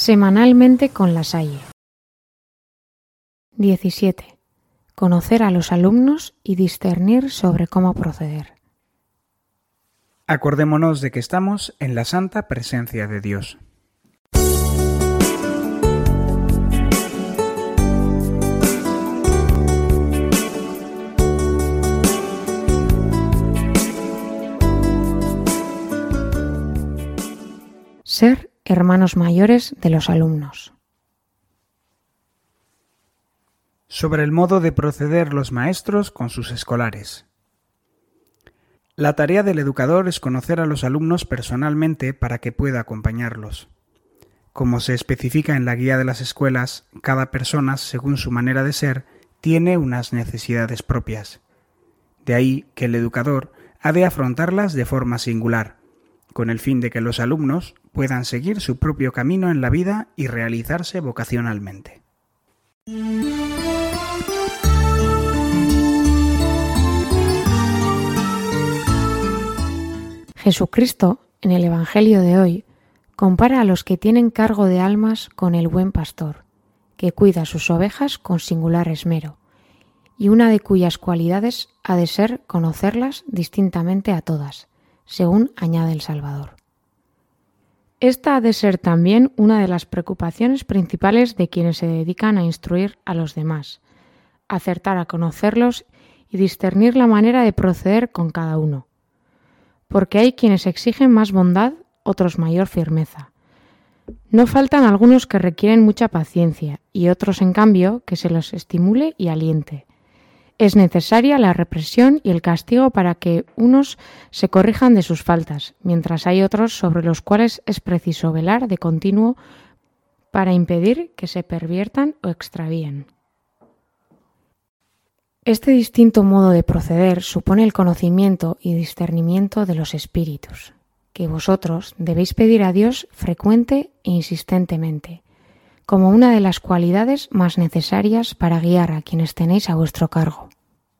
Semanalmente con La Salle. 17. Conocer a los alumnos y discernir sobre cómo proceder. Acordémonos de que estamos en la santa presencia de Dios. Ser hermanos mayores de los alumnos. Sobre el modo de proceder los maestros con sus escolares. La tarea del educador es conocer a los alumnos personalmente para que pueda acompañarlos. Como se especifica en la guía de las escuelas, cada persona, según su manera de ser, tiene unas necesidades propias. De ahí que el educador ha de afrontarlas de forma singular, con el fin de que los alumnos puedan seguir su propio camino en la vida y realizarse vocacionalmente. Jesucristo, en el Evangelio de hoy, compara a los que tienen cargo de almas con el buen pastor, que cuida sus ovejas con singular esmero, y una de cuyas cualidades ha de ser conocerlas distintamente a todas, según añade el Salvador. Esta ha de ser también una de las preocupaciones principales de quienes se dedican a instruir a los demás, acertar a conocerlos y discernir la manera de proceder con cada uno. Porque hay quienes exigen más bondad, otros mayor firmeza. No faltan algunos que requieren mucha paciencia y otros, en cambio, que se los estimule y aliente. Es necesaria la represión y el castigo para que unos se corrijan de sus faltas, mientras hay otros sobre los cuales es preciso velar de continuo para impedir que se perviertan o extravíen. Este distinto modo de proceder supone el conocimiento y discernimiento de los espíritus, que vosotros debéis pedir a Dios frecuente e insistentemente, como una de las cualidades más necesarias para guiar a quienes tenéis a vuestro cargo.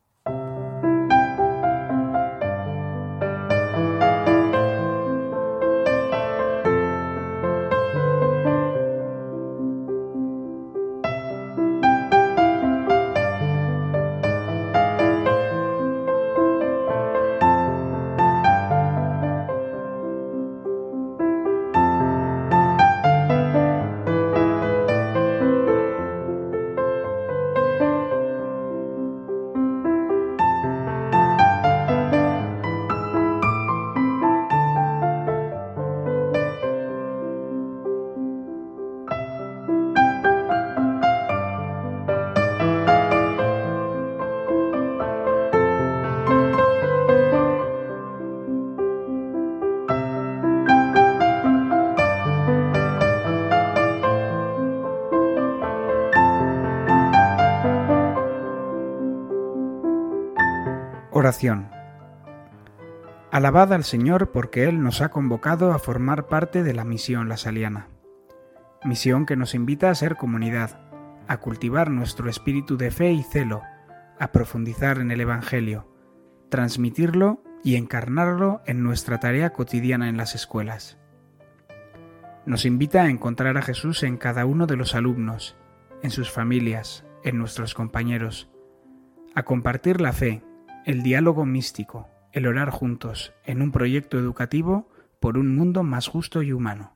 Oración. Alabad al Señor porque Él nos ha convocado a formar parte de la misión lasaliana. Misión que nos invita a ser comunidad, a cultivar nuestro espíritu de fe y celo, a profundizar en el Evangelio, transmitirlo y encarnarlo en nuestra tarea cotidiana en las escuelas. Nos invita a encontrar a Jesús en cada uno de los alumnos, en sus familias, en nuestros compañeros, a compartir la fe, el diálogo místico, el orar juntos en un proyecto educativo por un mundo más justo y humano.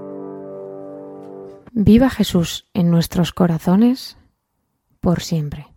Viva Jesús en nuestros corazones por siempre.